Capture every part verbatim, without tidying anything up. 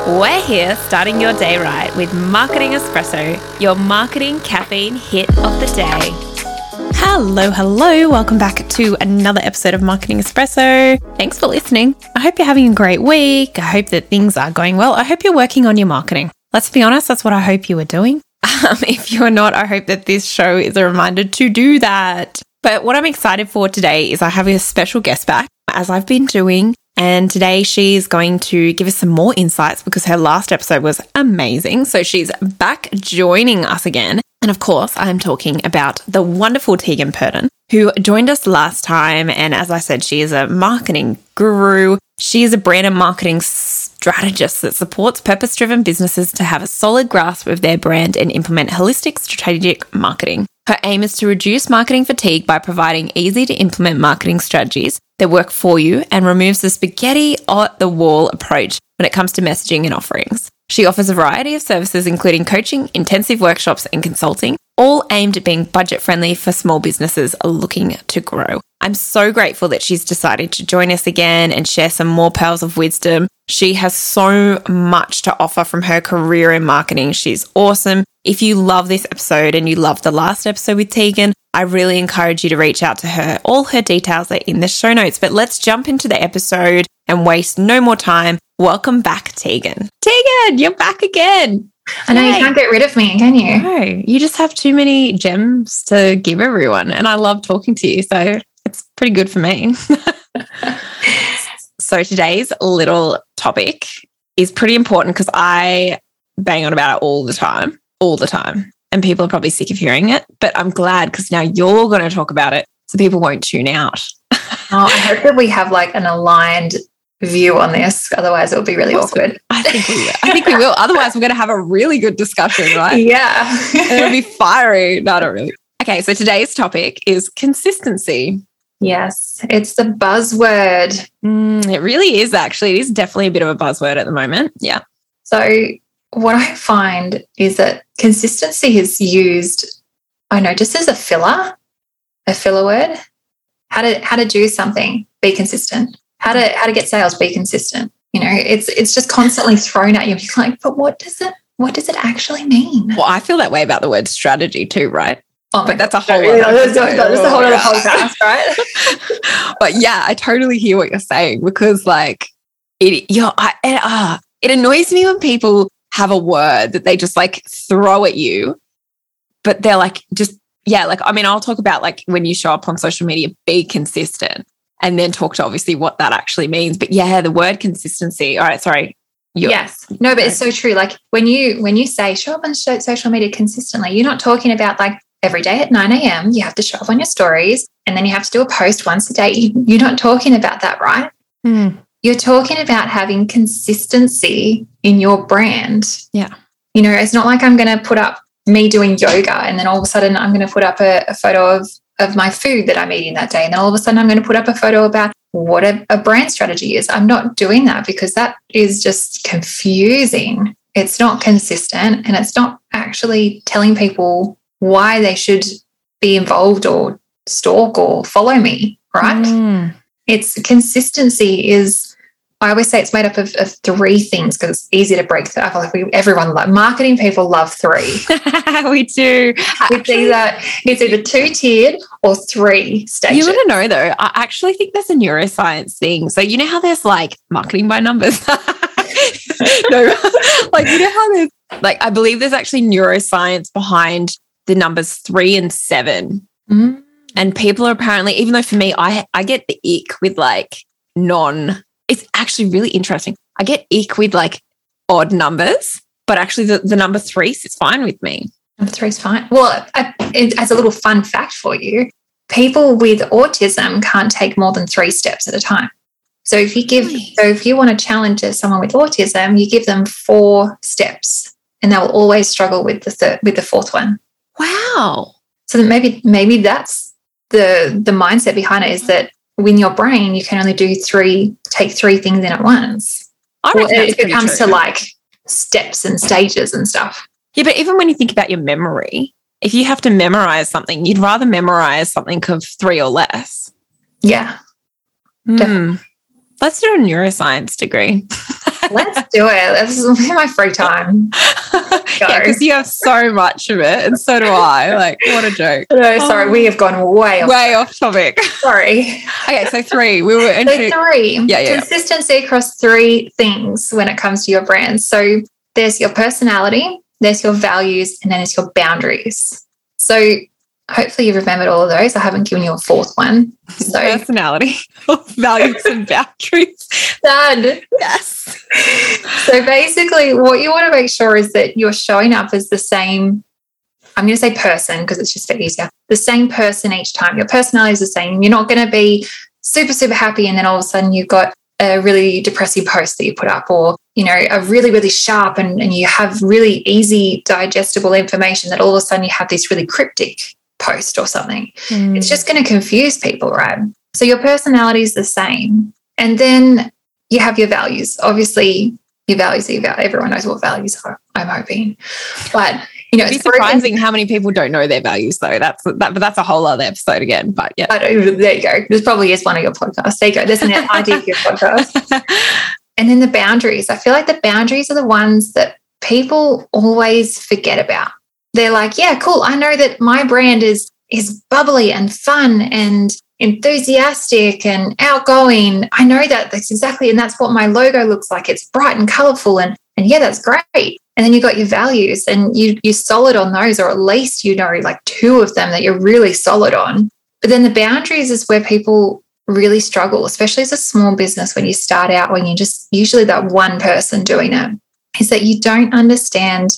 We're here starting your day right with Marketing Espresso, your marketing caffeine hit of the day. Hello, hello. Welcome back to another episode of Marketing Espresso. Thanks for listening. I hope you're having a great week. I hope that things are going well. I hope you're working on your marketing. Let's be honest, that's what I hope you are doing. Um, if you're not, I hope that this show is a reminder to do that. But what I'm excited for today is I have a special guest back, as I've been doing. And today she's going to give us some more insights because her last episode was amazing. So she's back joining us again. And of course, I'm talking about the wonderful Tegan Purdon, who joined us last time. And as I said, she is a marketing guru. She is a brand and marketing strategist that supports purpose-driven businesses to have a solid grasp of their brand and implement holistic strategic marketing. Her aim is to reduce marketing fatigue by providing easy-to-implement marketing strategies that work for you and removes the spaghetti at the wall approach when it comes to messaging and offerings. She offers a variety of services, including coaching, intensive workshops, and consulting, all aimed at being budget-friendly for small businesses looking to grow. I'm so grateful that she's decided to join us again and share some more pearls of wisdom. She has so much to offer from her career in marketing. She's awesome. If you love this episode and you loved the last episode with Tegan, I really encourage you to reach out to her. All her details are in the show notes, but let's jump into the episode and waste no more time. Welcome back, Tegan. Tegan, you're back again. I know, Yay. You can't get rid of me, can you? No, you just have too many gems to give everyone. And I love talking to you, so it's pretty good for me. So today's little topic is pretty important because I bang on about it all the time, all the time. And people are probably sick of hearing it, but I'm glad because now you're going to talk about it so people won't tune out. Oh, I hope that we have like an aligned view on this. Otherwise, it'll be really awkward. I think we will. I think we will. Otherwise, we're going to have a really good discussion, right? Yeah. It'll be fiery. No, not really. Okay, so today's topic is consistency. Yes, it's the buzzword. Mm, it really is, actually. It is definitely a bit of a buzzword at the moment. Yeah. So what I find is that consistency is used, I know, just as a filler, a filler word. How to how to do something, be consistent. How to how to get sales, be consistent. You know, it's it's just constantly thrown at you. You're like, but what does it what does it actually mean? Well, I feel that way about the word strategy too, right? Oh, but that's a whole other that's a whole other podcast, right? But yeah, I totally hear what you're saying because, like, it you know, I, it, uh, it annoys me when people have a word that they just like throw at you, but they're like just yeah, like I mean, I'll talk about like when you show up on social media, be consistent, and then talk to obviously what that actually means. But yeah, the word consistency. All right, sorry. You're, yes, no, but it's so true. Like when you when you say show up on social media consistently, you're not talking about like every day at nine a.m. you have to show up on your stories and then you have to do a post once a day. You, you're not talking about that, right? Mm. You're talking about having consistency in your brand. Yeah. You know, it's not like I'm going to put up me doing yoga and then all of a sudden I'm going to put up a, a photo of, of my food that I'm eating that day. And then all of a sudden I'm going to put up a photo about what a, a brand strategy is. I'm not doing that because that is just confusing. It's not consistent and it's not actually telling people why they should be involved or stalk or follow me, right? Mm. It's consistency is, I always say it's made up of, of three things because it's easy to break. I feel like we, everyone love marketing people love three. We do. It's either it's either two tiered or three stages. You want to know though? I actually think there's a neuroscience thing. So you know how there's like marketing by numbers. No, like you know how there's like I believe there's actually neuroscience behind the numbers three and seven. Mm. And people are apparently, even though for me, I I get the ick with like non, it's actually really interesting. I get ick with like odd numbers, but actually the, the number three is fine with me. Number three is fine. Well, I, it, as a little fun fact for you, people with autism can't take more than three steps at a time. So if you give, Nice. so if you want to challenge someone with autism, you give them four steps and they will always struggle with the third, with the fourth one. Wow. So that maybe maybe that's the the mindset behind it is that in your brain you can only do three, take three things in at once. I Or reckon that's if it pretty comes true. to like steps and stages and stuff. Yeah, but even when you think about your memory, if you have to memorize something, you'd rather memorize something of three or less. Yeah. Hmm. Let's do a neuroscience degree. Let's do it. This is my free time. Yeah, because you have so much of it, and so do I. Like, what a joke. No, sorry, oh. we have gone way off. Way off topic. Sorry. Okay, so three. We were into so three. Yeah, yeah. Consistency across three things when it comes to your brand. So there's your personality, there's your values, and then there's your boundaries. So hopefully you've remembered all of those. I haven't given you a fourth one. So personality, values, and boundaries. Done. Yes. So basically what you want to make sure is that you're showing up as the same, I'm going to say person because it's just a bit easier, the same person each time. Your personality is the same. You're not going to be super, super happy and then all of a sudden you've got a really depressing post that you put up, or, you know, a really, really sharp and, and you have really easy digestible information that all of a sudden you have this really cryptic post or something. Mm. It's just going to confuse people, right? So your personality is the same. And then you have your values. Obviously, your values, your values, everyone knows what values are, I'm hoping. But, you know, it's it's surprising broken. How many people don't know their values, though. That's that, but that's a whole other episode again. But yeah. I don't, there you go. This probably is one of your podcasts. There you go. There's an idea for your podcast. And then the boundaries. I feel like the boundaries are the ones that people always forget about. They're like, yeah, cool. I know that my brand is is bubbly and fun and enthusiastic and outgoing. I know that that's exactly, and that's what my logo looks like. It's bright and colorful, and and yeah, that's great. And then you got your values, and you you're solid on those, or at least you know like two of them that you're really solid on. But then the boundaries is where people really struggle, especially as a small business when you start out, when you're just usually that one person doing it, is that you don't understand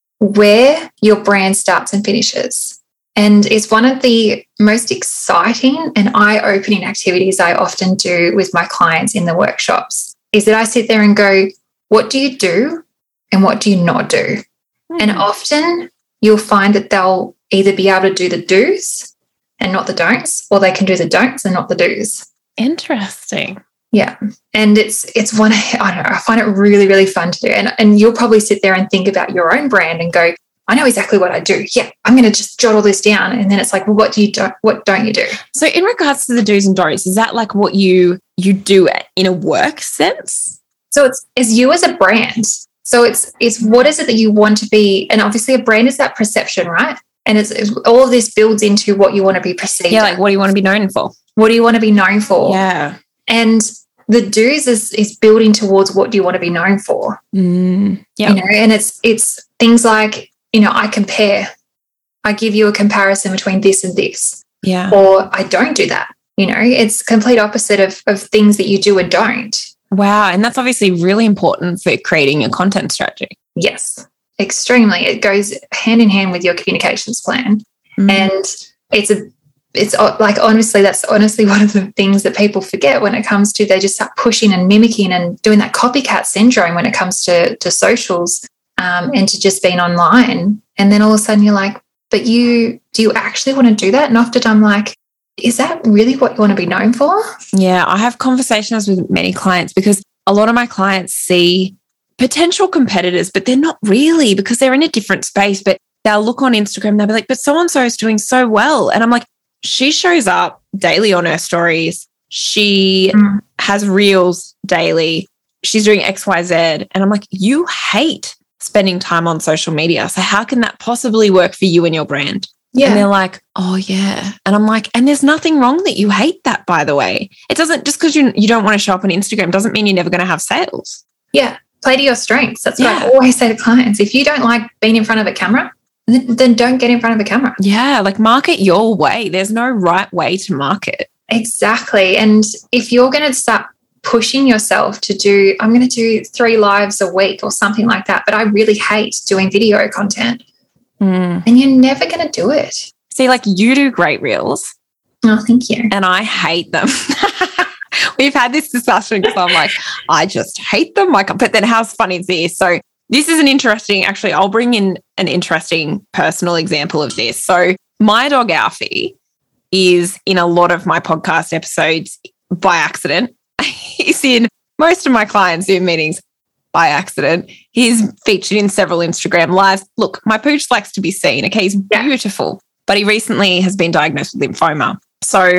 where your brand starts and finishes. And it's one of the most exciting and eye-opening activities I often do with my clients in the workshops, is that I sit there and go, what do you do and what do you not do? Mm. And often you'll find that they'll either be able to do the do's and not the don'ts, or they can do the don'ts and not the do's. Interesting. Yeah. And it's it's one, I don't know, I find it really, really fun to do. And, and you'll probably sit there and think about your own brand and go, I know exactly what I do. Yeah, I'm going to just jot all this down. And then it's like, well, what do you do? What don't you do? So in regards to the do's and don'ts, is that like what you you do in a work sense? So it's as you as a brand. So it's it's what is it that you want to be? And obviously a brand is that perception, right? And it's, it's all of this builds into what you want to be perceived. Yeah, like what do you want to be known for? What do you want to be known for? Yeah. And the do's is is building towards what do you want to be known for? Mm, yeah. You know, and it's it's things like, you know, I compare. I give you a comparison between this and this. Yeah. Or I don't do that. You know, it's complete opposite of of things that you do and don't. Wow. And that's obviously really important for creating a content strategy. Yes, extremely. It goes hand in hand with your communications plan. Mm. And it's a It's like, honestly, that's honestly one of the things that people forget when it comes to, they just start pushing and mimicking and doing that copycat syndrome when it comes to, to socials um, and to just being online. And then all of a sudden you're like, but you, do you actually want to do that? And often I'm like, is that really what you want to be known for? Yeah, I have conversations with many clients because a lot of my clients see potential competitors, but they're not really, because they're in a different space. But they'll look on Instagram, they'll be like, but so-and-so is doing so well. And I'm like, she shows up daily on her stories. She mm. has reels daily. She's doing X, Y, Z. And I'm like, you hate spending time on social media. So how can that possibly work for you and your brand? Yeah. And they're like, oh, yeah. And I'm like, and there's nothing wrong that you hate that, by the way. It doesn't, just because you, you don't want to show up on Instagram doesn't mean you're never going to have sales. Yeah. Play to your strengths. That's yeah. what I always say to clients. If you don't like being in front of a camera, then don't get in front of a camera. Yeah, like market your way. There's no right way to market. Exactly. And if you're going to start pushing yourself to do, I'm going to do three lives a week or something like that, but I really hate doing video content, mm. and you're never going to do it. See, like you do great reels. Oh, thank you. And I hate them. We've had this discussion because I'm like, I just hate them. Like, but then how funny is this? So this is an interesting, actually, I'll bring in an interesting personal example of this. So my dog, Alfie, is in a lot of my podcast episodes by accident. He's in most of my clients' Zoom meetings by accident. He's featured in several Instagram lives. Look, my pooch likes to be seen. Okay, he's beautiful, but he recently has been diagnosed with lymphoma. So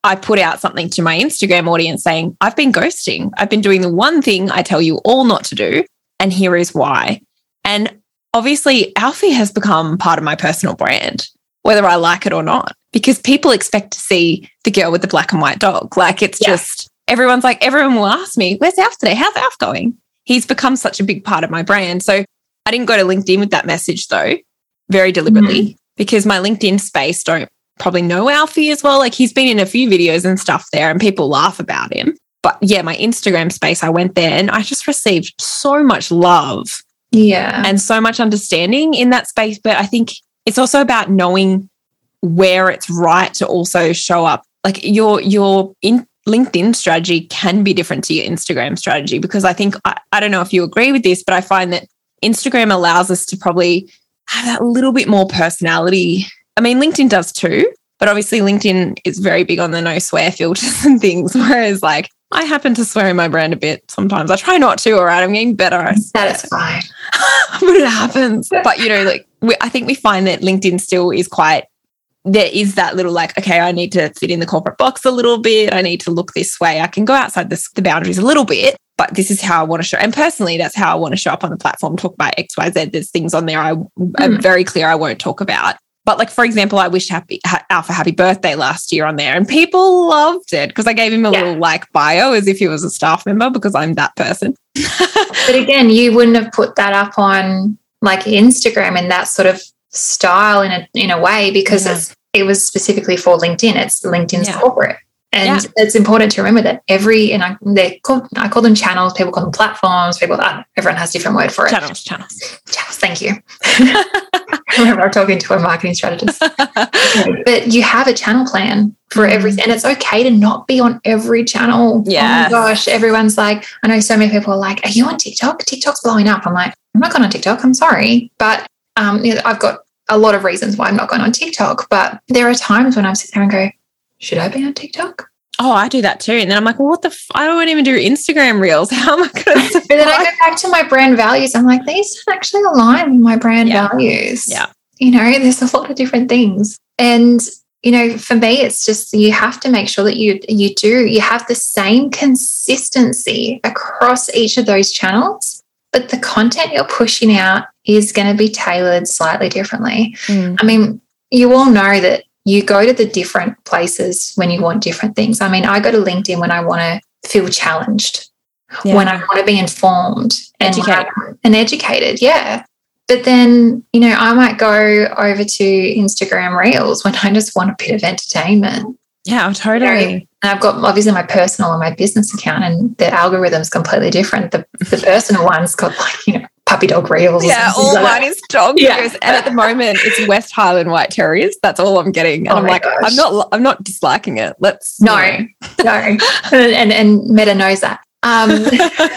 I put out something to my Instagram audience saying, I've been ghosting. I've been doing the one thing I tell you all not to do, and here is why. And obviously, Alfie has become part of my personal brand, whether I like it or not, because people expect to see the girl with the black and white dog. Like, it's yeah. just, everyone's like, everyone will ask me, where's Alf today? How's Alf going? He's become such a big part of my brand. So I didn't go to LinkedIn with that message, though, very deliberately, mm-hmm. because my LinkedIn space don't probably know Alfie as well. Like, he's been in a few videos and stuff there and people laugh about him. But yeah, my Instagram space, I went there and I just received so much love. Yeah. And so much understanding in that space. But I think it's also about knowing where it's right to also show up. Like, your your in LinkedIn strategy can be different to your Instagram strategy, because I think, I, I don't know if you agree with this, but I find that Instagram allows us to probably have that little bit more personality. I mean, LinkedIn does too, but obviously LinkedIn is very big on the no swear filters and things, whereas like I happen to swear in my brand a bit sometimes. I try not to, all right? I'm getting better. That is fine. But it happens. But, you know, like we, I think we find that LinkedIn still is quite, there is that little like, okay, I need to fit in the corporate box a little bit. I need to look this way. I can go outside this, the boundaries a little bit, but this is how I want to show. And personally, that's how I want to show up on the platform, talk about X, Y, Z. There's things on there I, mm. I'm very clear I won't talk about. But like, for example, I wished happy, Alf a happy birthday last year on there, and people loved it because I gave him a yeah. little like bio as if he was a staff member, because I'm that person. But again, you wouldn't have put that up on like Instagram in that sort of style in a in a way, because yeah. it's, it was specifically for LinkedIn. It's LinkedIn's yeah. corporate. And yeah. it's important to remember that every, and I, they call, I call them channels, people call them platforms, people, uh, everyone has a different word for it. Channels, channels. Channels, thank you. I remember I'm talking to a marketing strategist. But you have a channel plan for everything, and it's okay to not be on every channel. Yeah. Oh my gosh, everyone's like, I know so many people are like, are you on TikTok? TikTok's blowing up. I'm like, I'm not going on TikTok. I'm sorry. But um, you know, I've got a lot of reasons why I'm not going on TikTok. But there are times when I sit there and go, should I be on TikTok? Oh, I do that too. And then I'm like, well, what the, f- I don't even do Instagram reels. How am I going to? But then I go back to my brand values. I'm like, these don't actually align with my brand yeah. values. Yeah. You know, there's a lot of different things. And, you know, for me, it's just, you have to make sure that you, you do, you have the same consistency across each of those channels, but the content you're pushing out is going to be tailored slightly differently. Mm. I mean, you all know that you go to the different places when you want different things. I mean, I go to LinkedIn when I want to feel challenged, yeah. when I want to be informed and educated. and educated. Yeah. But then, you know, I might go over to Instagram Reels when I just want a bit of entertainment. Yeah, totally. You know, and I've got obviously my personal and my business account, and the algorithm's completely different. The, the personal one's got like, you know, puppy dog reels. Yeah, all like mine is dog yeah. reels. And at the moment it's West Highland White Terriers. That's all I'm getting. And oh I'm like, gosh. I'm not I'm not disliking it. Let's No, you know. no. and, and Meta knows that. Um one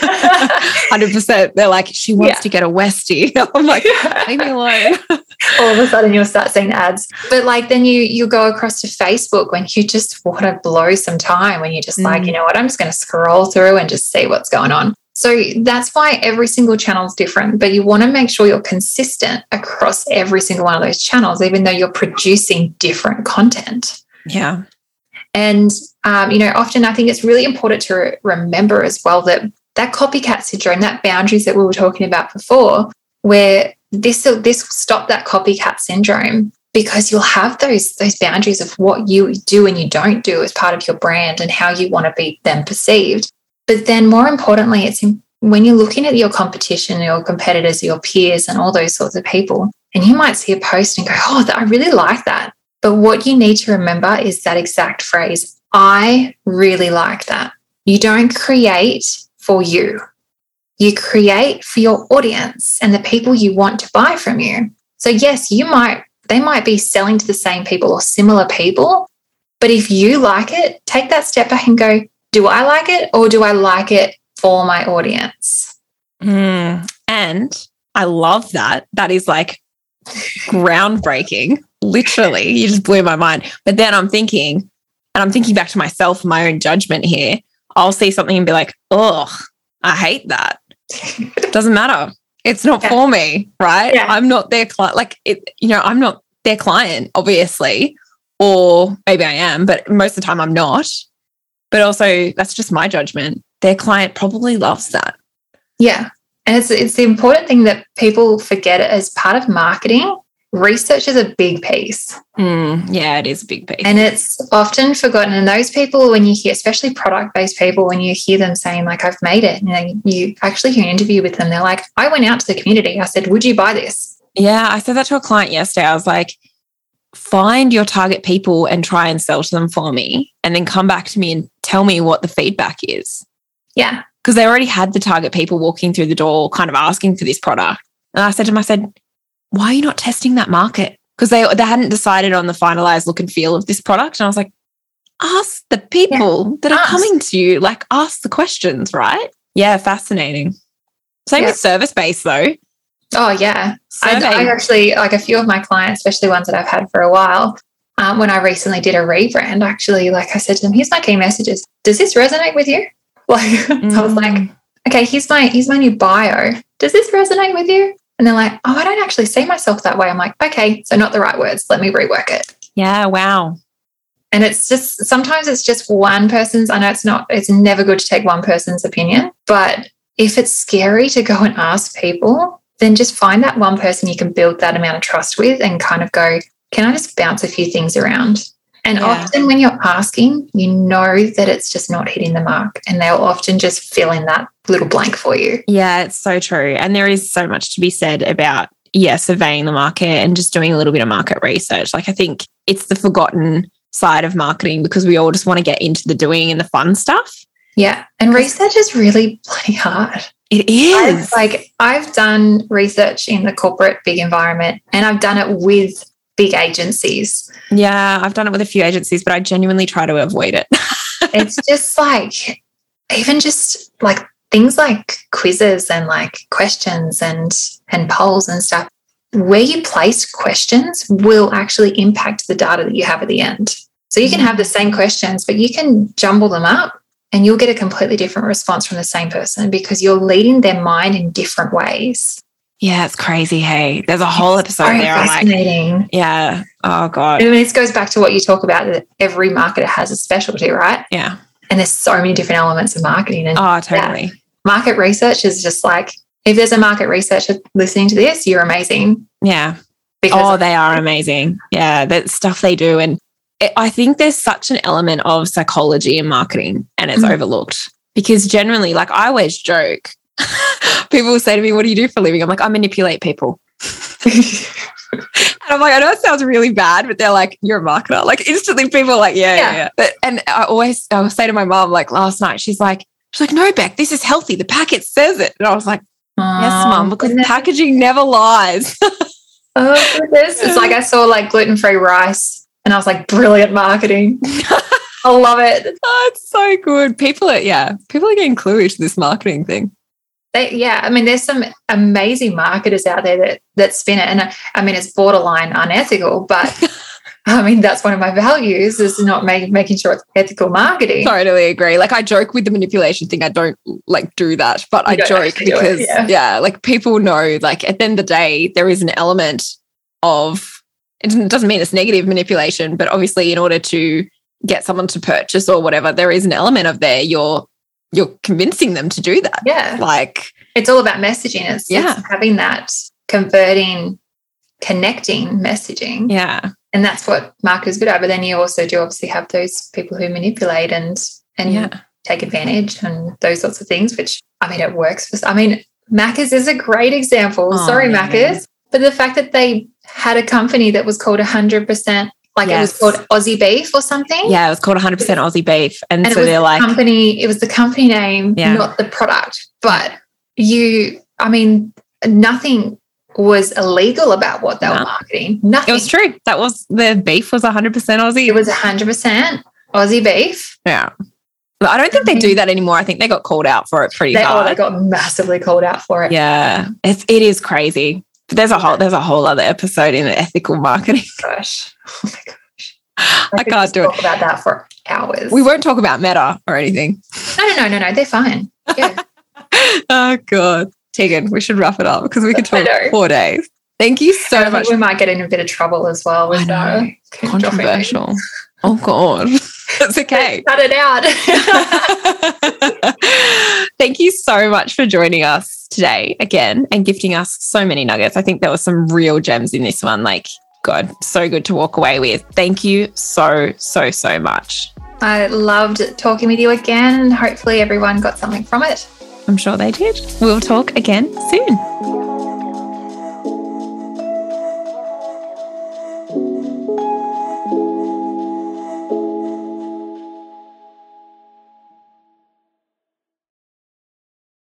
hundred percent. They're like, she wants yeah. to get a Westie. I'm like, leave me alone. All of a sudden you'll start seeing ads. But like then you you go across to Facebook when you just want to blow some time, when you're just mm. like, you know what, I'm just going to scroll through and just see what's going on. So that's why every single channel is different, but you want to make sure you're consistent across every single one of those channels, even though you're producing different content. Yeah. And, um, you know, often I think it's really important to re- remember as well that that copycat syndrome, that boundaries that we were talking about before, where this will, this will stop that copycat syndrome, because you'll have those, those boundaries of what you do and you don't do as part of your brand and how you want to be then perceived. But then more importantly, it's in, when you're looking at your competition, your competitors, your peers and all those sorts of people, and you might see a post and go, oh, I really like that. But what you need to remember is that exact phrase, I really like that. You don't create for you. You create for your audience and the people you want to buy from you. So yes, you might, they might be selling to the same people or similar people, but if you like it, take that step back and go, do I like it, or do I like it for my audience? Mm, and I love that. That is like groundbreaking. Literally, you just blew my mind. But then I'm thinking, and I'm thinking back to myself, my own judgment here. I'll see something and be like, oh, I hate that. Doesn't matter. It's not yeah. for me, right? Yeah. I'm not their client. Like, it, you know, I'm not their client, obviously. or maybe I am, but most of the time I'm not. But also that's just my judgment. Their client probably loves that. Yeah. And it's it's the important thing that people forget as part of marketing. Research is a big piece. Mm, yeah, it is a big piece. And it's often forgotten. And those people, when you hear, especially product-based people, when you hear them saying, like, I've made it, and then you actually hear an interview with them, they're like, I went out to the community. I said, would you buy this? Yeah, I said that to a client yesterday. I was like, find your target people and try and sell to them for me, and then come back to me and tell me what the feedback is. Yeah. Because they already had the target people walking through the door kind of asking for this product. And I said to them, I said, why are you not testing that market? Because they they hadn't decided on the finalized look and feel of this product. And I was like, ask the people yeah, that are ask. coming to you, like ask the questions, right? Yeah, fascinating. Same yeah. with service-based though. Oh, yeah. I, I actually, like a few of my clients, especially ones that I've had for a while, um, when I recently did a rebrand, actually, like I said to them, here's my key messages. Does this resonate with you? Like, mm. I was like, okay, here's my, here's my new bio. Does this resonate with you? And they're like, oh, I don't actually see myself that way. I'm like, okay, so not the right words. Let me rework it. Yeah, wow. And it's just, sometimes it's just one person's, I know it's not, it's never good to take one person's opinion, but if it's scary to go and ask people, then just find that one person you can build that amount of trust with and kind of go, can I just bounce a few things around? And yeah. often when you're asking, you know that it's just not hitting the mark, and they'll often just fill in that little blank for you. Yeah, it's so true. And there is so much to be said about, yeah, surveying the market and just doing a little bit of market research. Like I think it's the forgotten side of marketing because we all just want to get into the doing and the fun stuff. Yeah. And research is really bloody hard. It is. I've, like I've done research in the corporate big environment, and I've done it with big agencies. Yeah, I've done it with a few agencies, but I genuinely try to avoid it. It's just like, even just like things like quizzes and like questions and and polls and stuff, where you place questions will actually impact the data that you have at the end. So you can have the same questions, but you can jumble them up and you'll get a completely different response from the same person because you're leading their mind in different ways. Yeah, it's crazy. Hey, there's a whole episode Very there. Fascinating. I'm like, yeah. Oh God. I mean, this goes back to what you talk about, that every marketer has a specialty, right? Yeah. And there's so many different elements of marketing. And oh, totally. Yeah, market research is just like, if there's a market researcher listening to this, you're amazing. Yeah. Because oh, they are amazing. Yeah, that stuff they do. And it, I think there's such an element of psychology in marketing, and it's mm-hmm. overlooked because generally, like I always joke, people will say to me, what do you do for a living? I'm like, I manipulate people. And I'm like, I know it sounds really bad, but they're like, you're a marketer. Like instantly people are like, yeah, yeah, yeah. yeah. But, and I always, I will say to my mom, like last night, she's like, she's like, no, Beck, this is healthy. The packet says it. And I was like, oh, yes, mom, because goodness. Packaging never lies. Oh, goodness. It's like I saw like gluten-free rice and I was like, brilliant marketing. I love it. Oh, it's so good. People are, yeah, people are getting cluey to this marketing thing. They, yeah, I mean, there's some amazing marketers out there that that spin it. And I mean, it's borderline unethical, but I mean, that's one of my values is not make, making sure it's ethical marketing. Totally agree. Like I joke with the manipulation thing. I don't like do that, but you I joke because, it, yeah. yeah, like people know, like at the end of the day, there is an element of, it doesn't mean it's negative manipulation, but obviously in order to get someone to purchase or whatever, there is an element of there. You're, you're convincing them to do that. Yeah. Like it's all about messaging. It's, yeah. it's having that converting, connecting messaging. Yeah. And that's what marketers good at. But then you also do obviously have those people who manipulate and and yeah. take advantage and those sorts of things, which, I mean, it works for, I mean, Macca's is a great example. Oh, Sorry, yeah. Macca's. But the fact that they had a company that was called one hundred percent, like yes. it was called Aussie Beef or something. Yeah, it was called one hundred percent Aussie Beef. And, and so they're the like. company, it was the company name, yeah. not the product. But you, I mean, nothing was illegal about what they no. were marketing. Nothing. It was true. That was, the beef was one hundred percent Aussie. It was one hundred percent Aussie beef. Yeah. But I don't think they do that anymore. I think they got called out for it pretty they, hard. Oh, they got massively called out for it. Yeah. It's, it is crazy. But there's a whole, there's a whole other episode in ethical marketing. Gosh. Oh my gosh. I, I can't do talk it. about that for hours. We won't talk about Meta or anything. No, no, no, no, no. They're fine. Yeah. Oh, God. Tegan, we should wrap it up because we could talk four days. Thank you so I much. think we might get in a bit of trouble as well with that. Controversial. Oh, God. It's okay. Cut it out. Thank you so much for joining us today again and gifting us so many nuggets. I think there were some real gems in this one. Like, God, so good to walk away with. Thank you so, so, so much. I loved talking with you again, and hopefully everyone got something from it. I'm sure they did. We'll talk again soon.